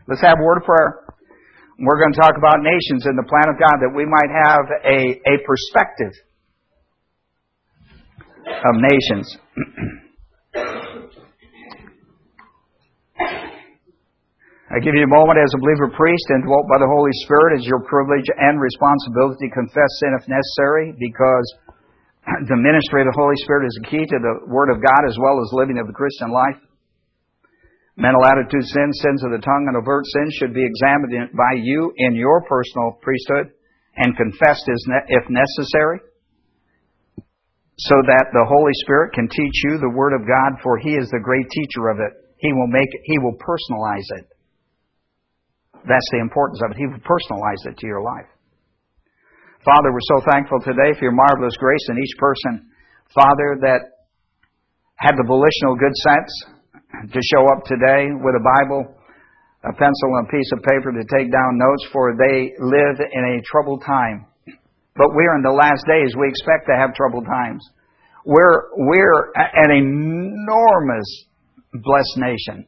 Let's have a word of prayer. We're going to talk about nations in the plan of God, that we might have a perspective of nations. I give you a moment as a believer priest, indwelt by the Holy Spirit, as your privilege and responsibility to confess sin if necessary, because the ministry of the Holy Spirit is the key to the Word of God as well as living of the Christian life. Mental attitude sins, sins of the tongue, and overt sins should be examined by you in your personal priesthood and confessed if necessary, so that the Holy Spirit can teach you the Word of God, for He is the great teacher of it. He will personalize it. That's the importance of it. He will personalize it to your life. Father, we're so thankful today for your marvelous grace in each person, Father, that had the volitional good sense to show up today with a Bible, a pencil, and a piece of paper to take down notes, for they live in a troubled time. But we're in the last days. We expect to have troubled times. We're an enormous blessed nation,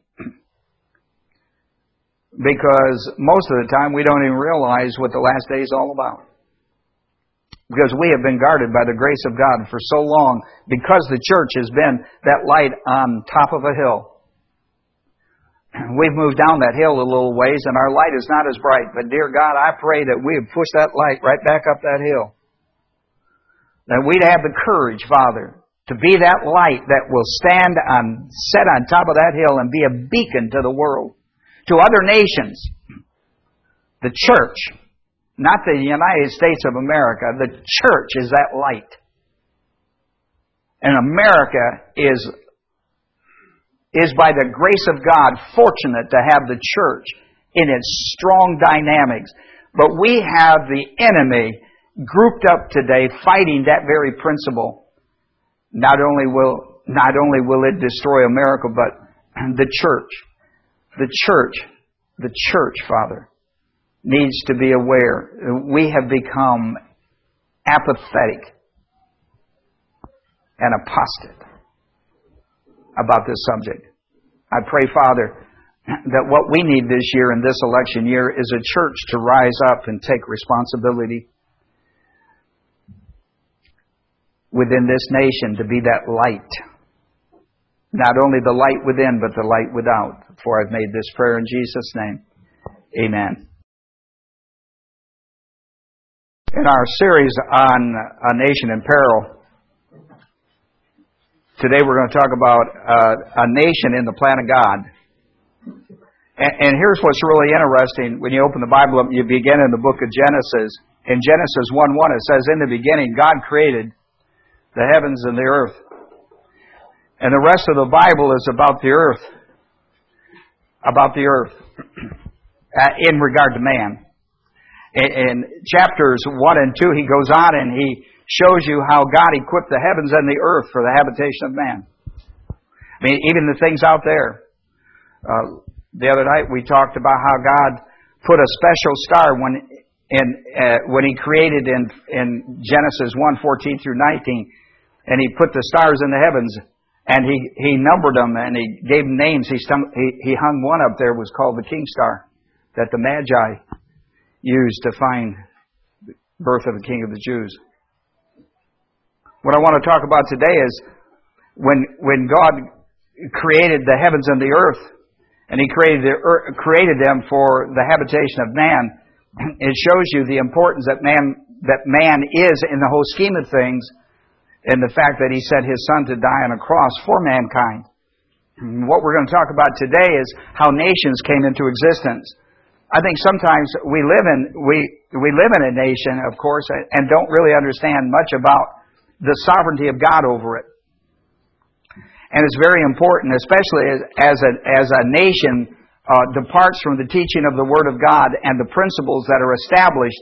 because most of the time we don't even realize what the last day is all about. Because we have been guarded by the grace of God for so long, because the church has been that light on top of a hill. We've moved down that hill a little ways, and our light is not as bright. But dear God, I pray that we would push that light right back up that hill. That we'd have the courage, Father, to be that light that will set on top of that hill and be a beacon to the world, to other nations. The church, not the United States of America, the church is that light. And America is by the grace of God fortunate to have the church in its strong dynamics. But we have the enemy grouped up today fighting that very principle. Not only will it destroy America, but the church, Father, needs to be aware. We have become apathetic and apostate about this subject. I pray, Father, that what we need this year in this election year is a church to rise up and take responsibility within this nation, to be that light. Not only the light within, but the light without. For I've made this prayer in Jesus' name. Amen. In our series on A Nation in Peril, today we're going to talk about a nation in the plan of God. And here's what's really interesting. When you open the Bible up, you begin in the book of Genesis. In Genesis 1:1 it says, "In the beginning God created the heavens and the earth." And the rest of the Bible is about the earth. About the earth. In regard to man. In chapters 1 and 2 he goes on and he shows you how God equipped the heavens and the earth for the habitation of man. I mean, even the things out there. The other night we talked about how God put a special star when He created in Genesis 1:14 through 19, and He put the stars in the heavens, and He numbered them, and He gave them names. He hung one up there, was called the King Star, that the Magi used to find the birth of the King of the Jews. What I want to talk about today is when God created the heavens and the earth, and He created them for the habitation of man, it shows you the importance that man is in the whole scheme of things, and the fact that He sent His Son to die on a cross for mankind. What we're going to talk about today is how nations came into existence. I think sometimes we live in a nation, of course, and don't really understand much about the sovereignty of God over it. And it's very important, especially as a nation departs from the teaching of the Word of God and the principles that are established,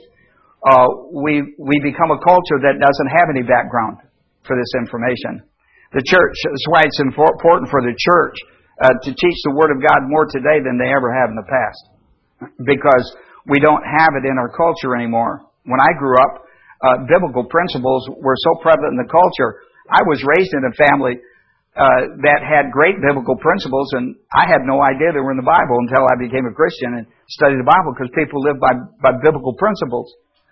we become a culture that doesn't have any background for this information. The church, that's why it's important for the church to teach the Word of God more today than they ever have in the past. Because we don't have it in our culture anymore. When I grew up, biblical principles were so prevalent in the culture. I was raised in a family that had great biblical principles, and I had no idea they were in the Bible until I became a Christian and studied the Bible, because people live by biblical principles.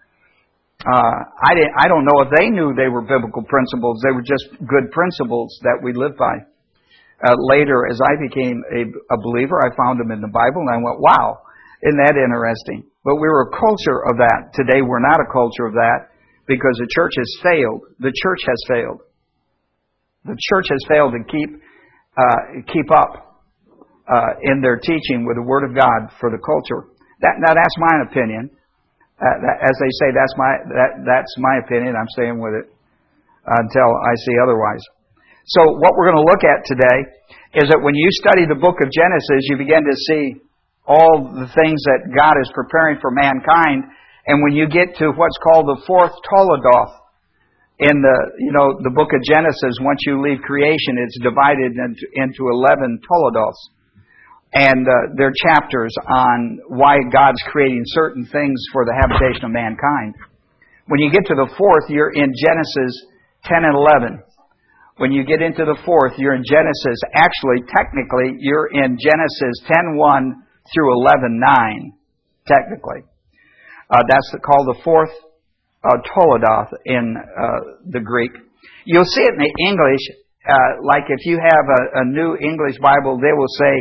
I don't know if they knew they were biblical principles. They were just good principles that we live by. Later, as I became a believer, I found them in the Bible, and I went, wow, isn't that interesting? But we were a culture of that. Today, we're not a culture of that, because the church has failed. The church has failed. The church has failed to keep up in their teaching with the Word of God for the culture. Now that's my opinion. As they say, that's my opinion. I'm staying with it until I see otherwise. So what we're going to look at today is that when you study the book of Genesis, you begin to see all the things that God is preparing for mankind. And when you get to what's called the fourth Toledoth, in the book of Genesis, once you leave creation, it's divided into 11 Toledoths. And they're chapters on why God's creating certain things for the habitation of mankind. When you get to the fourth, you're in Genesis 10 and 11. When you get into the fourth, you're in Genesis. Actually, technically, you're in Genesis 10:1 through 11:9. Technically. That's called the fourth Toledoth in the Greek. You'll see it in the English, like if you have a New English Bible, they will say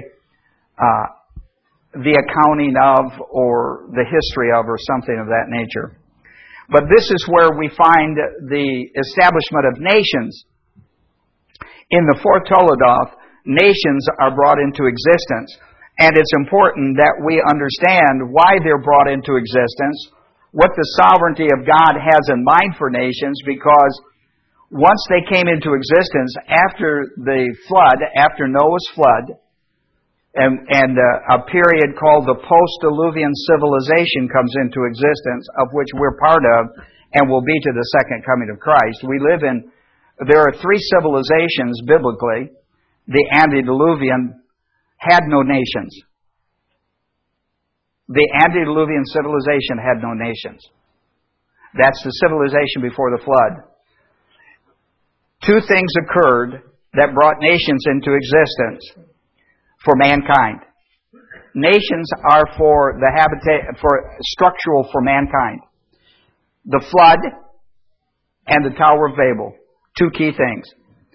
the accounting of, or the history of, or something of that nature. But this is where we find the establishment of nations. In the fourth Toledoth, nations are brought into existence. And it's important that we understand why they're brought into existence, what the sovereignty of God has in mind for nations, because once they came into existence after the flood, after Noah's flood, and a period called the post-diluvian civilization comes into existence, of which we're part of, and will be to the second coming of Christ. There are three civilizations biblically. The antediluvian had no nations. The antediluvian civilization had no nations. That's the civilization before the flood. Two things occurred that brought nations into existence for mankind. Nations are for structural for mankind. The flood and the Tower of Babel. Two key things.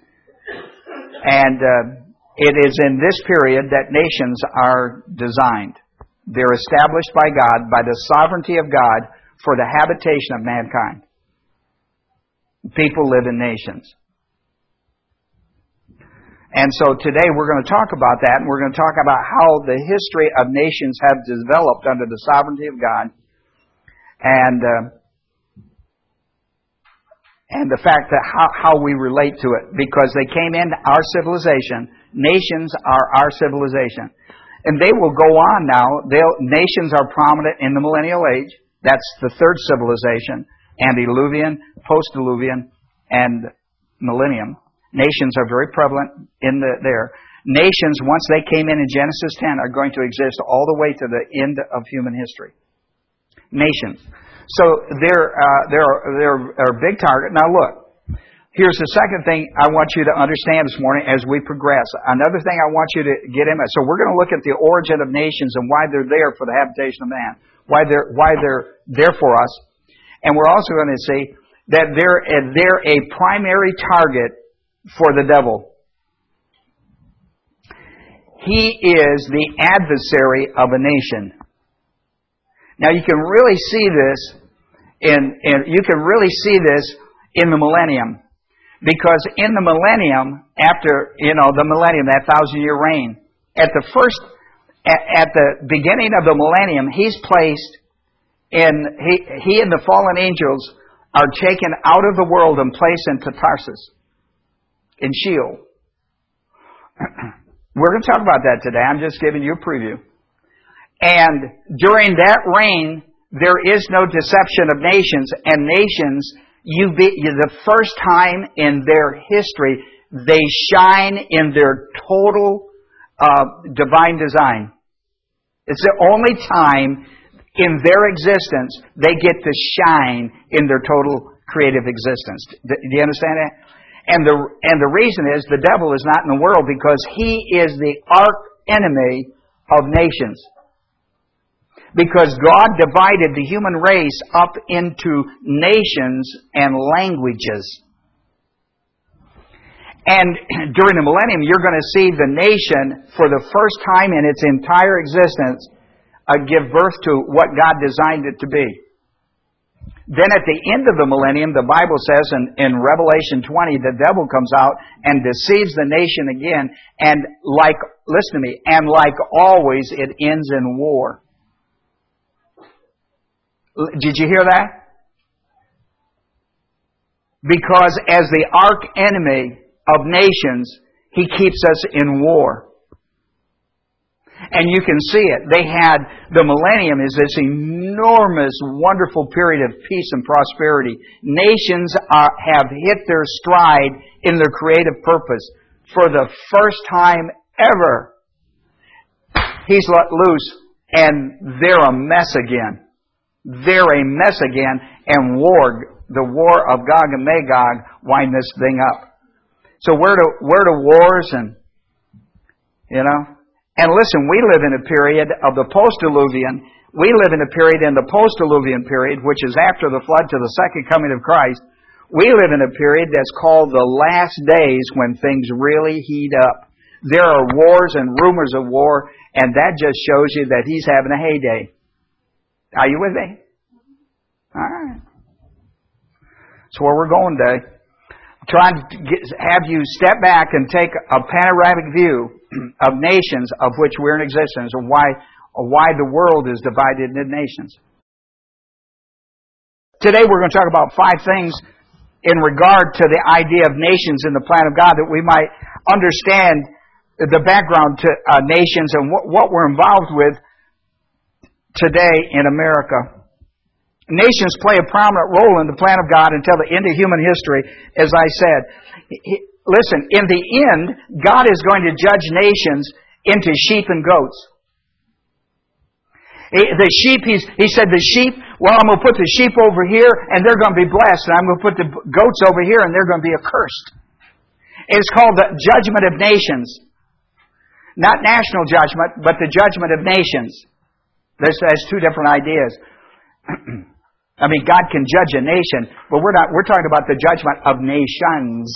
And it is in this period that nations are designed. They're established by God, by the sovereignty of God, for the habitation of mankind. People live in nations. And so today we're going to talk about that, and we're going to talk about how the history of nations have developed under the sovereignty of God, and the fact that how we relate to it. Because they came into our civilization. Nations are our civilization. And they will go on now. Nations are prominent in the millennial age. That's the third civilization. Antediluvian, post-diluvian, and millennium. Nations are very prevalent there. Nations, once they came in Genesis 10, are going to exist all the way to the end of human history. Nations. So they're a big target. Now look, here's the second thing I want you to understand this morning as we progress. Another thing I want you to get in. So we're going to look at the origin of nations and why they're there for the habitation of man. Why they're there for us. And we're also going to see that they're a primary target for the devil. He is the adversary of a nation. Now you can really see this in the millennium. Because in the millennium, after, the millennium, that 1,000-year reign, at the beginning of the millennium, he's placed he and the fallen angels are taken out of the world and placed into Tarsus, in Sheol. We're going to talk about that today. I'm just giving you a preview. And during that reign, there is no deception of nations, and nations, the first time in their history, they shine in their total divine design. It's the only time in their existence they get to shine in their total creative existence. Do you understand that? And the reason is the devil is not in the world because he is the arch enemy of nations. Because God divided the human race up into nations and languages. And during the millennium, you're going to see the nation, for the first time in its entire existence, give birth to what God designed it to be. Then at the end of the millennium, the Bible says in Revelation 20, the devil comes out and deceives the nation again. And listen to me, and like always, it ends in war. Did you hear that? Because as the arch enemy of nations, he keeps us in war. And you can see it. The millennium is this enormous, wonderful period of peace and prosperity. Nations have hit their stride in their creative purpose. For the first time ever, He's let loose, and they're a mess again. They're a mess again, and the war of Gog and Magog, wind this thing up. So where do wars and, And listen, we live in a period of the post-diluvian. We live in a period in the post-diluvian period, which is after the flood to the second coming of Christ. We live in a period that's called the last days when things really heat up. There are wars and rumors of war, and that just shows you that he's having a heyday. Are you with me? All right. That's where we're going today. I'm trying to have you step back and take a panoramic view of nations of which we're in existence, and why the world is divided into nations. Today we're going to talk about 5 things in regard to the idea of nations in the plan of God, that we might understand the background to nations and what we're involved with today in America. Nations play a prominent role in the plan of God until the end of human history, as I said. Listen, in the end, God is going to judge nations into sheep and goats. The sheep, he said the sheep, well, I'm going to put the sheep over here and they're going to be blessed. And I'm going to put the goats over here and they're going to be accursed. It's called the judgment of nations. Not national judgment, but the judgment of nations. There's 2 different ideas. I mean, God can judge a nation, but we're talking about the judgment of nations.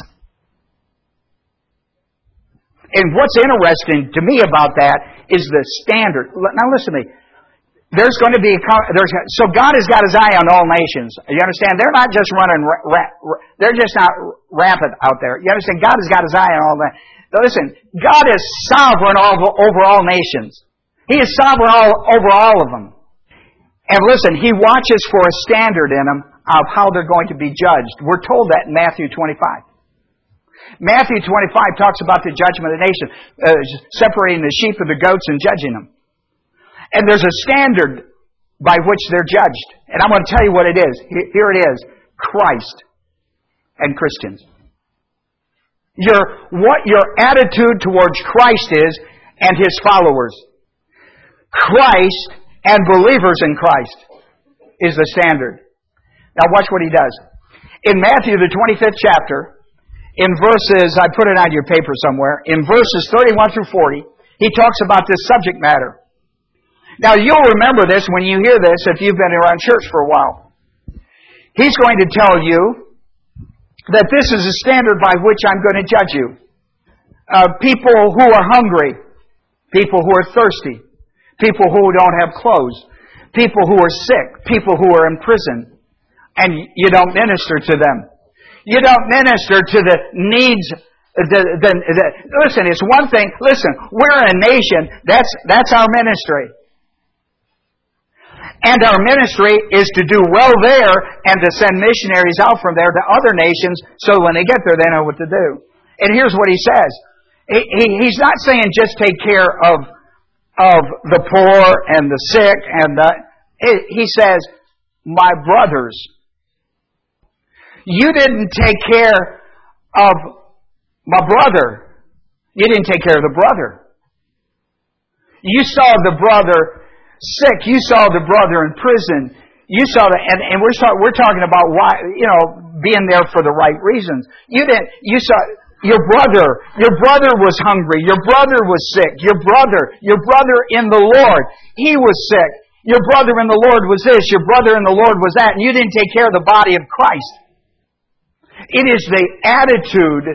And what's interesting to me about that is the standard. Now listen to me. There's going to be so God has got His eye on all nations. You understand? They're not just running. They're just not rampant out there. You understand? God has got His eye on all that. Now listen, God is sovereign over all nations. He is sovereign over all of them. And listen, He watches for a standard in them of how they're going to be judged. We're told that in Matthew 25. Matthew 25 talks about the judgment of the nation, separating the sheep and the goats and judging them. And there's a standard by which they're judged. And I'm going to tell you what it is. Here it is. Christ and Christians. What your attitude towards Christ is and His followers. Christ and believers in Christ is the standard. Now watch what He does. In Matthew, the 25th chapter, in verses, I put it on your paper somewhere, in verses 31 through 40, He talks about this subject matter. Now you'll remember this when you hear this if you've been around church for a while. He's going to tell you that this is a standard by which I'm going to judge you. People who are hungry, people who are thirsty, people who don't have clothes, people who are sick, people who are in prison, and you don't minister to them. You don't minister to the needs. Listen, it's one thing. Listen, we're a nation. That's our ministry. And our ministry is to do well there and to send missionaries out from there to other nations so when they get there they know what to do. And here's what He says. He's not saying just take care of the poor and the sick He says, my brothers, you didn't take care of my brother. You didn't take care of the brother. You saw the brother sick. You saw the brother in prison. You saw that, and we're talking about why, being there for the right reasons. You saw your brother was hungry, your brother was sick, your brother in the Lord, he was sick. Your brother in the Lord was this, your brother in the Lord was that, and you didn't take care of the body of Christ. It is the attitude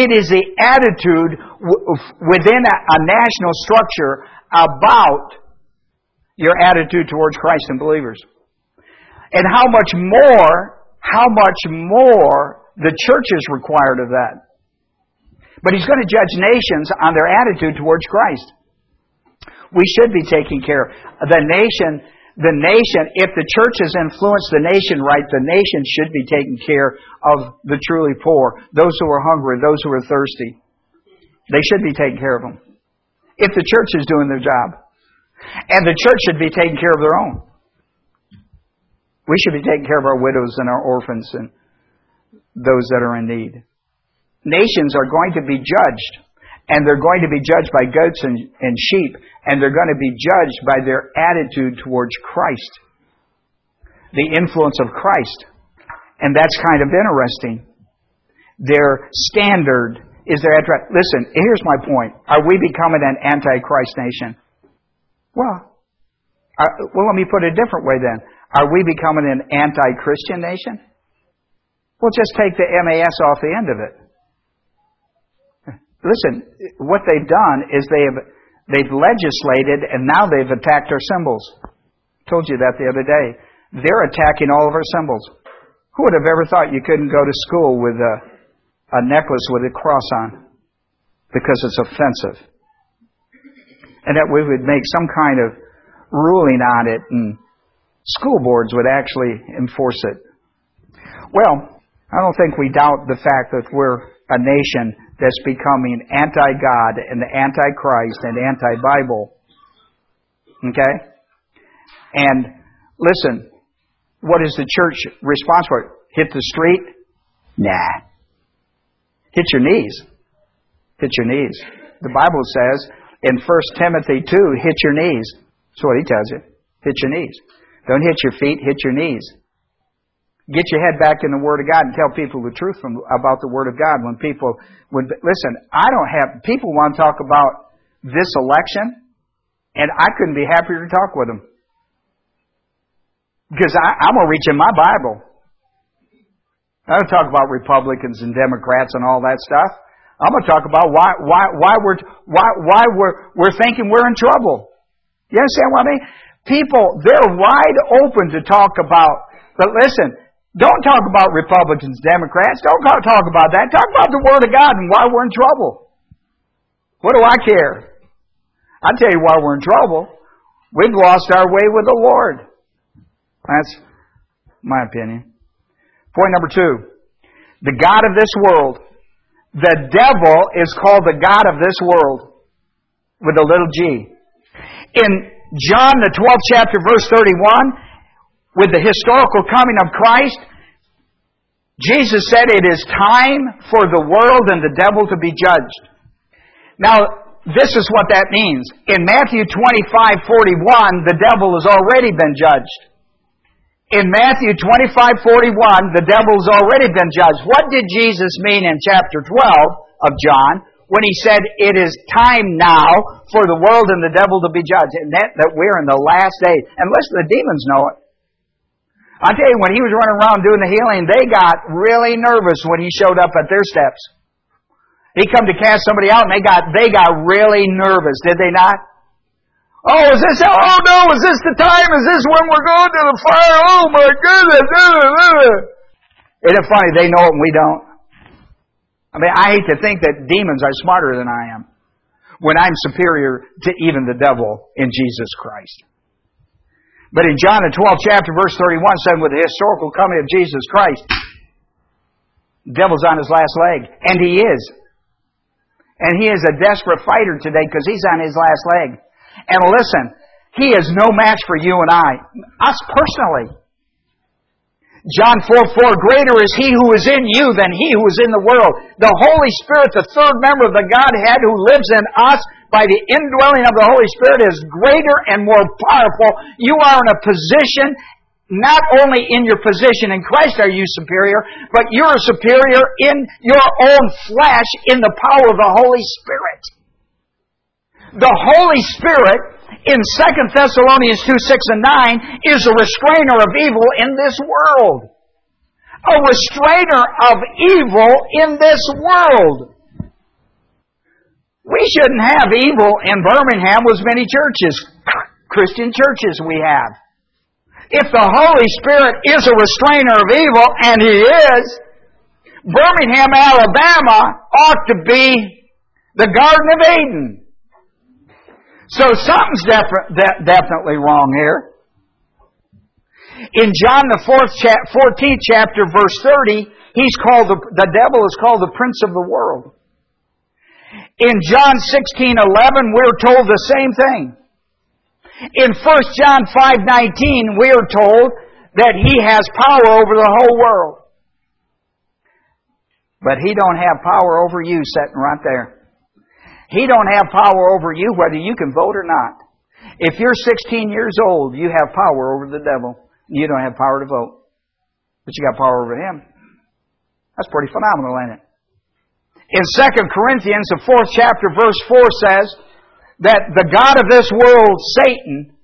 within a national structure about your attitude towards Christ and believers. And how much more the church is required of that. But He's going to judge nations on their attitude towards Christ. We should be taking care. The nation, if the church has influenced the nation right, the nation should be taking care of the truly poor, those who are hungry, those who are thirsty. They should be taking care of them. If the church is doing their job. And the church should be taking care of their own. We should be taking care of our widows and our orphans and those that are in need. Nations are going to be judged. And they're going to be judged by goats and sheep. And they're going to be judged by their attitude towards Christ. The influence of Christ. And that's kind of interesting. Their standard is their attitude. Listen, here's my point. Are we becoming an anti-Christ nation? Well, let me put it a different way then. Are we becoming an anti-Christian nation? Well, just take the MAS off the end of it. Listen, what they've done is they've legislated and now they've attacked our symbols. Told you that the other day. They're attacking all of our symbols. Who would have ever thought you couldn't go to school with a necklace with a cross on? Because it's offensive. And that we would make some kind of ruling on it and school boards would actually enforce it. Well, I don't think we doubt the fact that we're a nation that's becoming anti-God and anti-Christ and anti-Bible. Okay? And listen, what is the church response for it? Hit the street? Nah. Hit your knees. Hit your knees. The Bible says in 1 Timothy 2, hit your knees. That's what he tells you. Hit your knees. Don't hit your feet, hit your knees. Get your head back in the Word of God and tell people the truth about the Word of God. When people would listen, people want to talk about this election, and I couldn't be happier to talk with them. Because I'm going to reach in my Bible. I don't talk about Republicans and Democrats and all that stuff. I'm going to talk about why we're thinking we're in trouble. You understand what I mean? People, they're wide open to talk about, but listen, don't talk about Republicans, Democrats. Don't talk about that. Talk about the Word of God and why we're in trouble. What do I care? I'll tell you why we're in trouble. We've lost our way with the Lord. That's my opinion. Point number 2. The God of this world. The devil is called the God of this world. With a little g. In John, the 12th chapter, verse 31, with the historical coming of Christ, Jesus said it is time for the world and the devil to be judged. Now, this is what that means. In Matthew 25:41, the devil has already been judged. In Matthew 25:41, the devil has already been judged. What did Jesus mean in chapter 12 of John when He said it is time now for the world and the devil to be judged? And that we're in the last days. And listen, the demons know it. I tell you, when He was running around doing the healing, they got really nervous when He showed up at their steps. He come to cast somebody out, and they got really nervous, did they not? Oh, is this the time? Is this when we're going to the fire? Oh my goodness! Isn't it funny? They know it and we don't. I mean, I hate to think that demons are smarter than I am when I'm superior to even the devil in Jesus Christ. But in John, the 12th chapter, verse 31, said, with the historical coming of Jesus Christ, the devil's on his last leg. And he is. And he is a desperate fighter today because he's on his last leg. And listen, he is no match for you and I. Us personally. John 4:4, greater is He who is in you than he who is in the world. The Holy Spirit, the third member of the Godhead who lives in us by the indwelling of the Holy Spirit, is greater and more powerful. You are in a position not only in your position in Christ are you superior, but you're superior in your own flesh in the power of the Holy Spirit. The Holy Spirit in 2 Thessalonians 2, 6 and 9 is a restrainer of evil in this world. A restrainer of evil in this world. We shouldn't have evil in Birmingham with as many churches, Christian churches we have. If the Holy Spirit is a restrainer of evil, and He is, Birmingham, Alabama ought to be the Garden of Eden. So something's definitely wrong here. In John the 14th chapter, verse 30, the devil is called the prince of the world. In John 16:11, we're told the same thing. In 1 John 5:19, we are told that He has power over the whole world. But He don't have power over you sitting right there. He don't have power over you whether you can vote or not. If you're 16 years old, you have power over the devil. You don't have power to vote. But you got power over him. That's pretty phenomenal, ain't it? In 2 Corinthians, the 4th chapter, verse 4 says that the god of this world, Satan,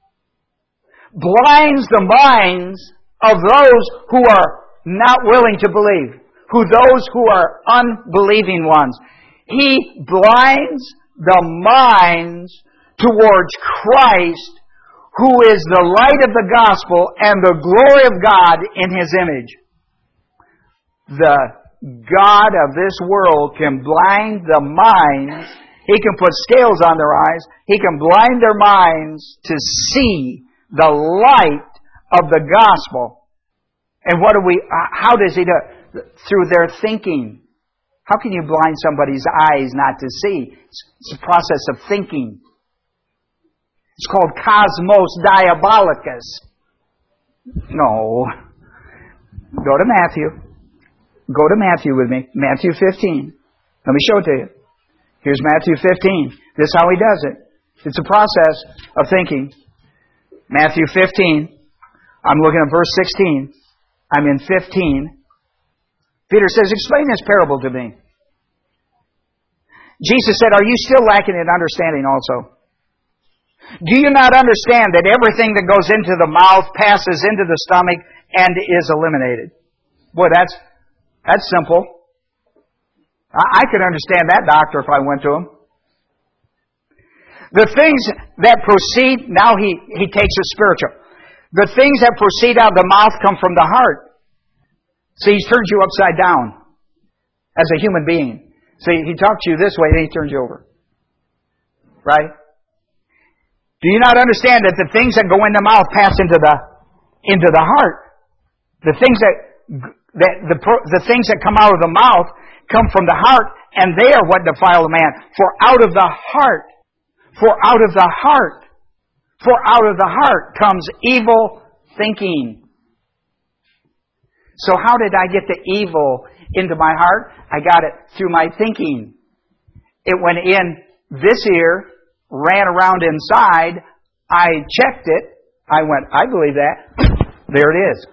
blinds the minds of those who are not willing to believe, those who are unbelieving ones. He blinds the minds towards Christ, who is the light of the gospel and the glory of God in His image. The God of this world can blind the minds. He can put scales on their eyes. He can blind their minds to see the light of the gospel. And how does He do it? Through their thinking. How can you blind somebody's eyes not to see? It's a process of thinking. It's called cosmos diabolicus. No. Go to Matthew. Go to Matthew with me. Matthew 15. Let me show it to you. Here's Matthew 15. This is how He does it. It's a process of thinking. Matthew 15. I'm looking at verse 16. I'm in 15. Peter says, explain this parable to me. Jesus said, are you still lacking in understanding also? Do you not understand that everything that goes into the mouth passes into the stomach and is eliminated? Boy, that's simple. I could understand that, doctor, if I went to him. The things that proceed, now he takes a spiritual. The things that proceed out of the mouth come from the heart. See, He turns you upside down as a human being. See, He talks to you this way, then He turns you over. Right? Do you not understand that the things that go in the mouth pass into the heart? The things the things that come out of the mouth come from the heart, and they are what defile a man. For out of the heart comes evil thinking. So how did I get the evil into my heart? I got it through my thinking. It went in this ear, ran around inside, I checked it, I went, I believe that. There it is.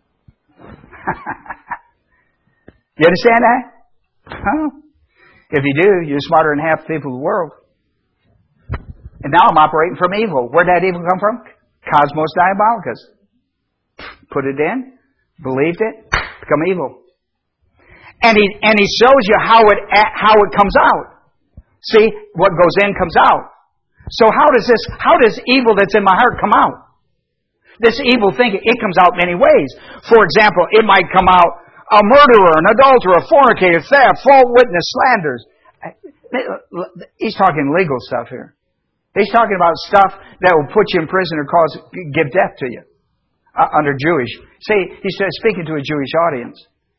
You understand that? Huh? If you do, you're smarter than half the people of the world. And now I'm operating from evil. Where'd that evil come from? Cosmos diabolicus. Put it in, believed it, become evil. And he shows you how it comes out. See, what goes in comes out. So how does evil that's in my heart come out? This evil thinking, it comes out many ways. For example, it might come out a murderer, an adulterer, a fornicator, theft, false witness, slanders. He's talking legal stuff here. He's talking about stuff that will put you in prison or give death to you. Under Jewish. See, he's speaking to a Jewish audience.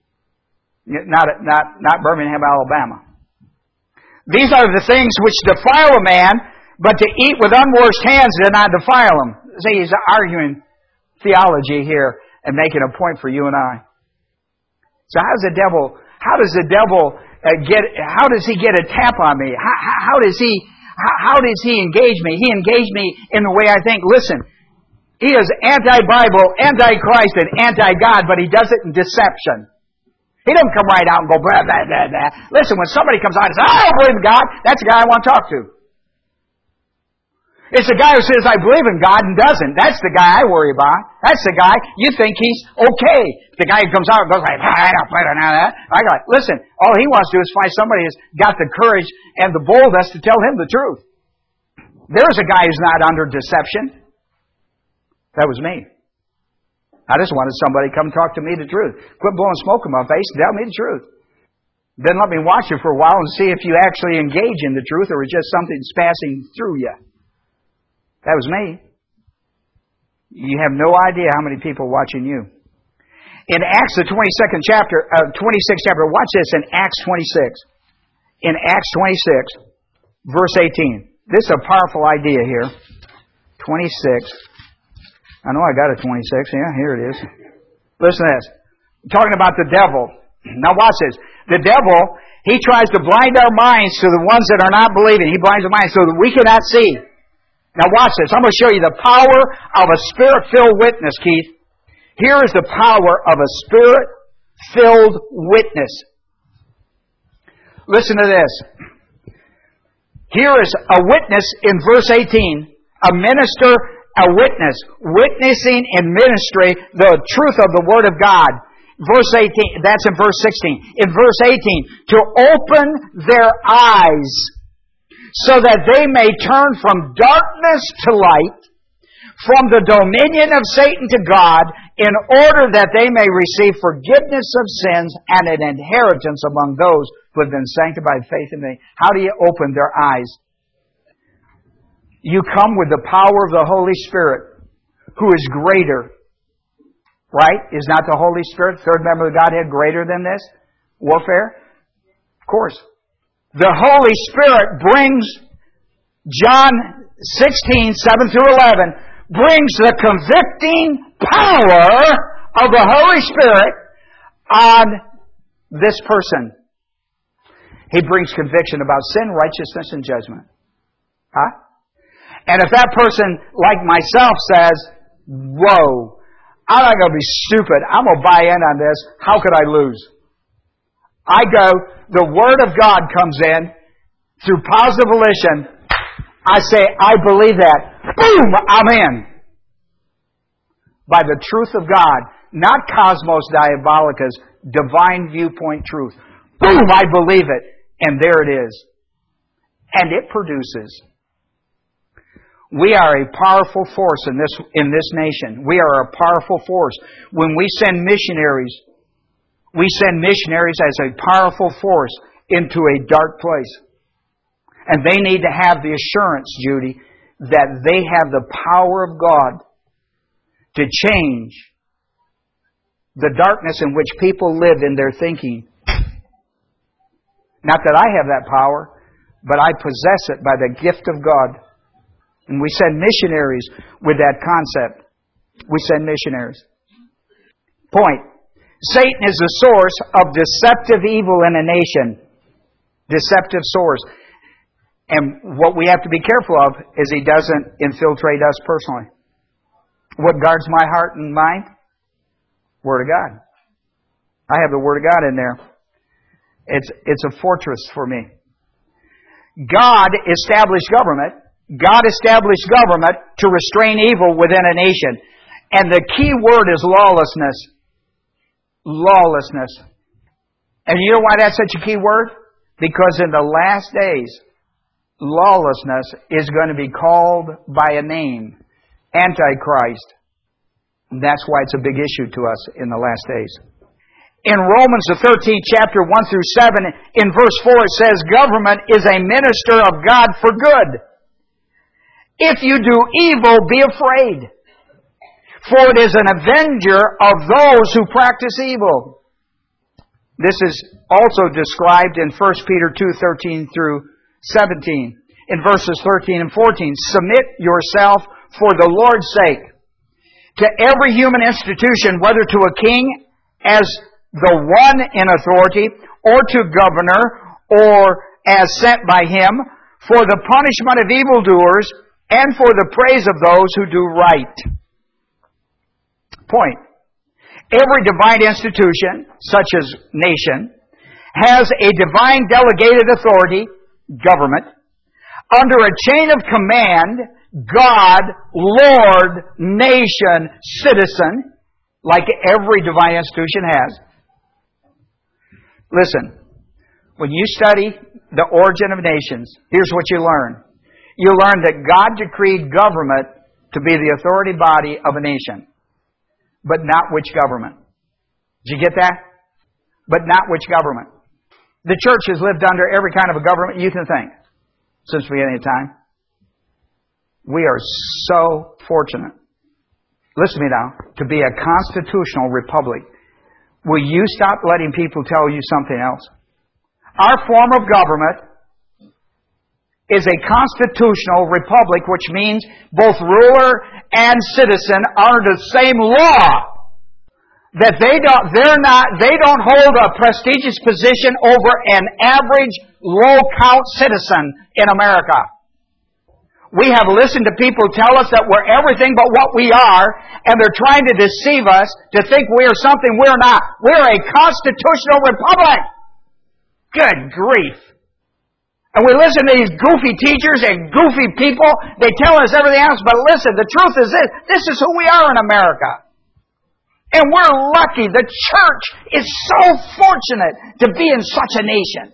Not Birmingham, Alabama. These are the things which defile a man, but to eat with unwashed hands do not defile him. See, he's arguing theology here and making a point for you and I. So how does the devil get a tap on me? How does he engage me? He engaged me in the way I think. Listen, He is anti-Bible, anti-Christ, and anti-God, but he does it in deception. He doesn't come right out and go, blah, blah, blah, blah. Listen, when somebody comes out and says, I don't believe in God, that's the guy I want to talk to. It's the guy who says, I believe in God and doesn't. That's the guy I worry about. That's the guy you think he's okay. The guy who comes out and goes like, I don't believe in that. I go, listen, all he wants to do is find somebody who's got the courage and the boldness to tell him the truth. There's a guy who's not under deception. That was me. I just wanted somebody to come talk to me the truth. Quit blowing smoke in my face and tell me the truth. Then let me watch you for a while and see if you actually engage in the truth or it's just something that's passing through you. That was me. You have no idea how many people are watching you. In Acts, the 26th chapter, watch this in Acts 26. In Acts 26, verse 18. This is a powerful idea here. 26. I know I got a 26. Yeah, here it is. Listen to this. I'm talking about the devil. Now watch this. The devil, he tries to blind our minds to the ones that are not believing. He blinds our minds so that we cannot see. Now watch this. I'm going to show you the power of a Spirit-filled witness, Keith. Here is the power of a Spirit-filled witness. Listen to this. Here is a witness in verse 18. A minister, a witness. Witnessing in ministry the truth of the Word of God. Verse 18, that's in verse 16. In verse 18, to open their eyes so that they may turn from darkness to light, from the dominion of Satan to God, in order that they may receive forgiveness of sins and an inheritance among those who have been sanctified by faith in me. How do you open their eyes? You come with the power of the Holy Spirit, who is greater. Right? Is not the Holy Spirit, third member of the Godhead, greater than this? Warfare? Of course. The Holy Spirit brings, John 16, 7 through 11, brings the convicting power of the Holy Spirit on this person. He brings conviction about sin, righteousness, and judgment. Huh? And if that person, like myself, says, whoa, I'm not going to be stupid. I'm going to buy in on this. How could I lose? I go, the Word of God comes in through positive volition. I say, I believe that. Boom! I'm in. By the truth of God. Not cosmos diabolicus. Divine viewpoint truth. Boom! I believe it. And there it is. And it produces. We are a powerful force in this nation. We are a powerful force. When we send missionaries as a powerful force into a dark place. And they need to have the assurance, Judy, that they have the power of God to change the darkness in which people live in their thinking. Not that I have that power, but I possess it by the gift of God. And we send missionaries with that concept. We send missionaries. Point. Satan is the source of deceptive evil in a nation. Deceptive source. And what we have to be careful of is he doesn't infiltrate us personally. What guards my heart and mind? Word of God. I have the Word of God in there. It's a fortress for me. God established government. God established government to restrain evil within a nation. And the key word is lawlessness. Lawlessness. And you know why that's such a key word? Because in the last days, lawlessness is going to be called by a name. Antichrist. And that's why it's a big issue to us in the last days. In Romans, the 13th chapter, 1 through 7, in verse 4, it says, government is a minister of God for good. If you do evil, be afraid. For it is an avenger of those who practice evil. This is also described in 1 Peter 2:13 through 17. In verses 13 and 14, submit yourself for the Lord's sake to every human institution, whether to a king as the one in authority, or to governor, or as sent by him, for the punishment of evildoers, and for the praise of those who do right. point. Every divine institution, such as nation, has a divine delegated authority, government, under a chain of command, God, Lord, nation, citizen, like every divine institution has. Listen, when you study the origin of nations, here's what you learn. You learn that God decreed government to be the authority body of a nation, but not which government. Did you get that? But not which government. The church has lived under every kind of a government you can think since the beginning of time. We are so fortunate, listen to me now, to be a constitutional republic. Will you stop letting people tell you something else? Our form of government is a constitutional republic, which means both ruler and citizen are the same law. That they don't hold a prestigious position over an average low-count citizen in America. We have listened to people tell us that we're everything but what we are, and they're trying to deceive us to think we are something we're not. We're a constitutional republic. Good grief. And we listen to these goofy teachers and goofy people. They tell us everything else, but listen, the truth is this. This is who we are in America. And we're lucky. The church is so fortunate to be in such a nation.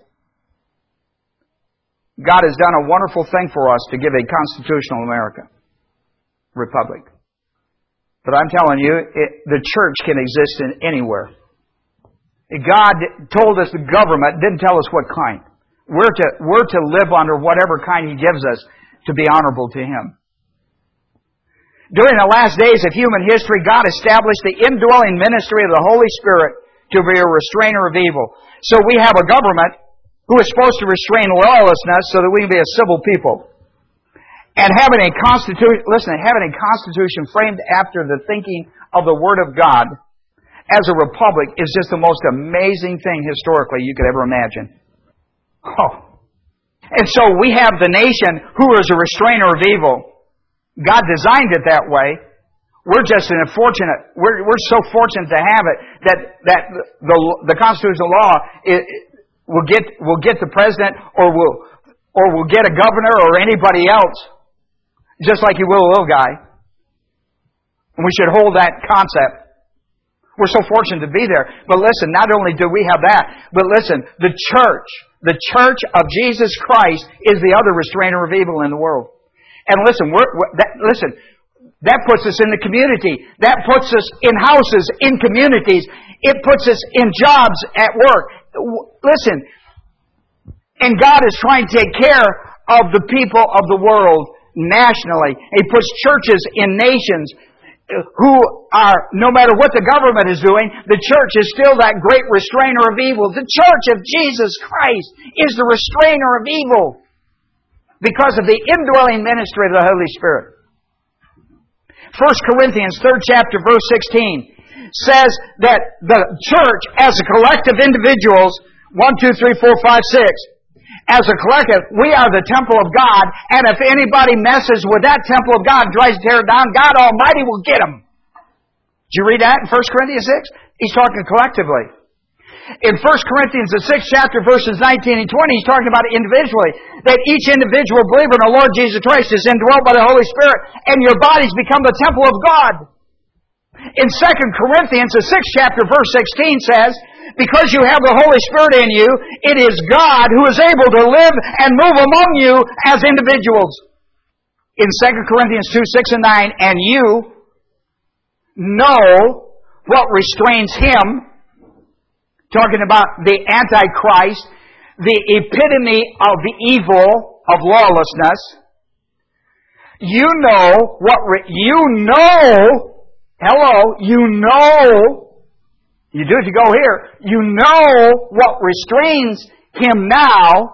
God has done a wonderful thing for us to give a constitutional America, republic. But I'm telling you, the church can exist in anywhere. God told us the government, didn't tell us what kind. We're to live under whatever kind He gives us to be honorable to Him. During the last days of human history, God established the indwelling ministry of the Holy Spirit to be a restrainer of evil. So we have a government who is supposed to restrain lawlessness so that we can be a civil people. And having a constitution framed after the thinking of the Word of God as a republic is just the most amazing thing historically you could ever imagine. Oh. And so we have the nation who is a restrainer of evil. God designed it that way. We're so fortunate to have it that the constitutional law will get the president or will get a governor or anybody else, just like he will a little guy. And we should hold that concept. We're so fortunate to be there. But listen, not only do we have that, but listen, the church of Jesus Christ is the other restrainer of evil in the world. And listen, that puts us in the community. That puts us in houses, in communities. It puts us in jobs at work. Listen, and God is trying to take care of the people of the world nationally. He puts churches in nations who are, no matter what the government is doing, the church is still that great restrainer of evil. The church of Jesus Christ is the restrainer of evil, because of the indwelling ministry of the Holy Spirit. 1 Corinthians 3rd chapter verse 16 says that the church as a collective individuals, 1, 2, 3, 4, 5, 6, as a collective, we are the temple of God, and if anybody messes with that temple of God, tries to tear it down, God Almighty will get them. Did you read that in 1 Corinthians 6? He's talking collectively. In 1 Corinthians, the 6th chapter, verses 19 and 20, he's talking about it individually. That each individual believer in the Lord Jesus Christ is indwelt by the Holy Spirit, and your bodies become the temple of God. In 2 Corinthians, the 6th chapter, verse 16 says, because you have the Holy Spirit in you, it is God who is able to live and move among you as individuals. In 2 Corinthians 2, 6 and 9, and you know what restrains Him, talking about the Antichrist, the epitome of the evil of lawlessness. You know you do if you go here, you know what restrains Him now,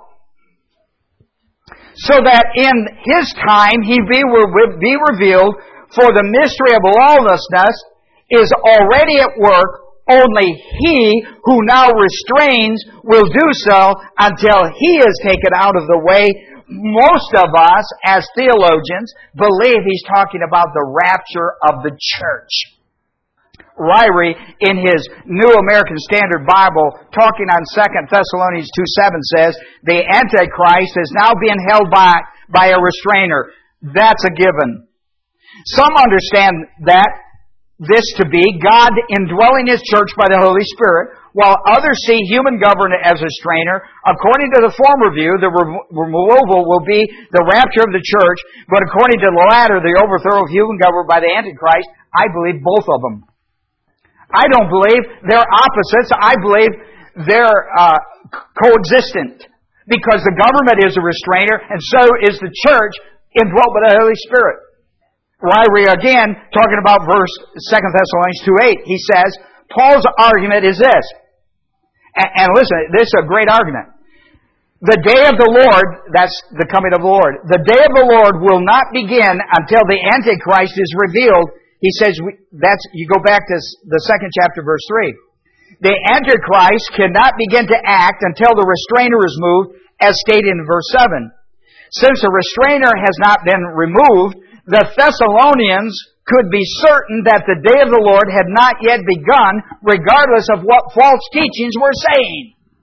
so that in His time He will be revealed, for the mystery of lawlessness is already at work. Only He who now restrains will do so until He is taken out of the way. Most of us, as theologians, believe He's talking about the rapture of the church. Ryrie in his New American Standard Bible, talking on 2 Thessalonians 2:7 says, the Antichrist is now being held by a restrainer. That's a given. Some understand this to be God indwelling His church by the Holy Spirit, while others see human government as a restrainer. According to the former view, the removal will be the rapture of the church, but according to the latter, the overthrow of human government by the Antichrist. I believe both of them. I don't believe they're opposites. I believe they're coexistent, because the government is a restrainer, and so is the church indwelt by the Holy Spirit. Ryrie again, talking about verse 2 Thessalonians 2:8, he says, Paul's argument is this, and listen, this is a great argument. The day of the Lord, that's the coming of the Lord, the day of the Lord will not begin until the Antichrist is revealed. He says, you go back to the 2nd chapter, verse 3. The Antichrist cannot begin to act until the restrainer is moved, as stated in verse 7. Since the restrainer has not been removed, the Thessalonians could be certain that the day of the Lord had not yet begun, regardless of what false teachings were saying.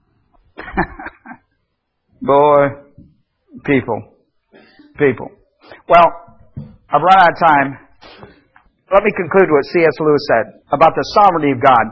Boy, people. Well, I've run out of time. Let me conclude what C.S. Lewis said about the sovereignty of God.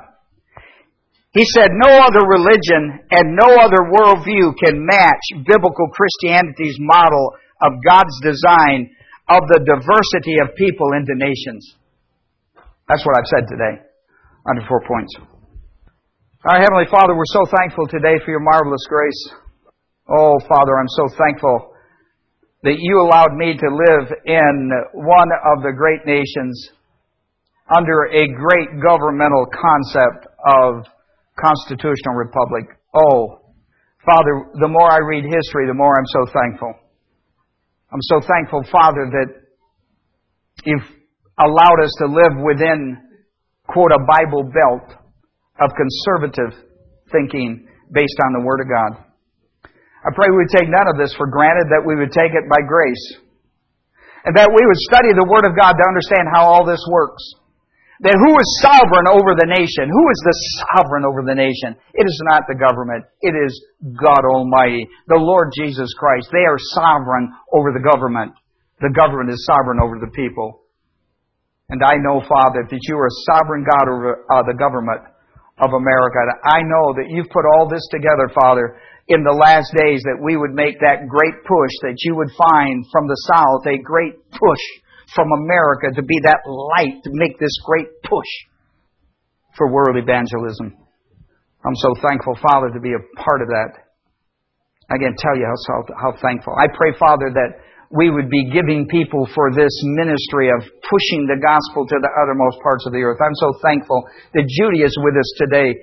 He said, no other religion and no other worldview can match biblical Christianity's model of God's design of the diversity of people into nations. That's what I've said today, under 4 points. Our Heavenly Father, we're so thankful today for your marvelous grace. Oh, Father, I'm so thankful that you allowed me to live in one of the great nations under a great governmental concept of constitutional republic. Oh, Father, the more I read history, the more I'm so thankful. I'm so thankful, Father, that you've allowed us to live within, quote, a Bible belt of conservative thinking based on the Word of God. I pray we would take none of this for granted, that we would take it by grace, and that we would study the Word of God to understand how all this works. That who is sovereign over the nation? Who is the sovereign over the nation? It is not the government. It is God Almighty, the Lord Jesus Christ. They are sovereign over the government. The government is sovereign over the people. And I know, Father, that you are a sovereign God over the government of America. And I know that you've put all this together, Father, in the last days, that we would make that great push, that you would find from the South a great push from America to be that light, to make this great push for world evangelism. I'm so thankful, Father, to be a part of that. I can't tell you how thankful. I pray, Father, that we would be giving people for this ministry of pushing the gospel to the uttermost parts of the earth. I'm so thankful that Judy is with us today,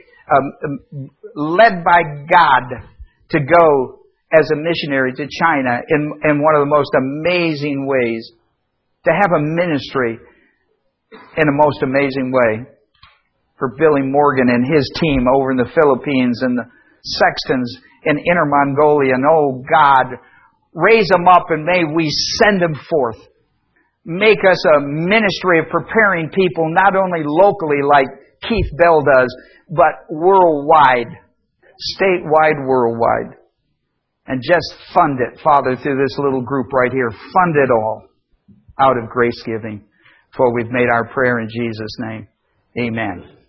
led by God to go as a missionary to China in one of the most amazing ways. To have a ministry in a most amazing way. For Billy Morgan and his team over in the Philippines, and the Sextons in Inner Mongolia. And oh God, raise them up, and may we send them forth. Make us a ministry of preparing people, not only locally like Keith Bell does, but worldwide. Statewide, worldwide. And just fund it, Father, through this little group right here. Fund it all out of grace giving. For we've made our prayer in Jesus' name. Amen.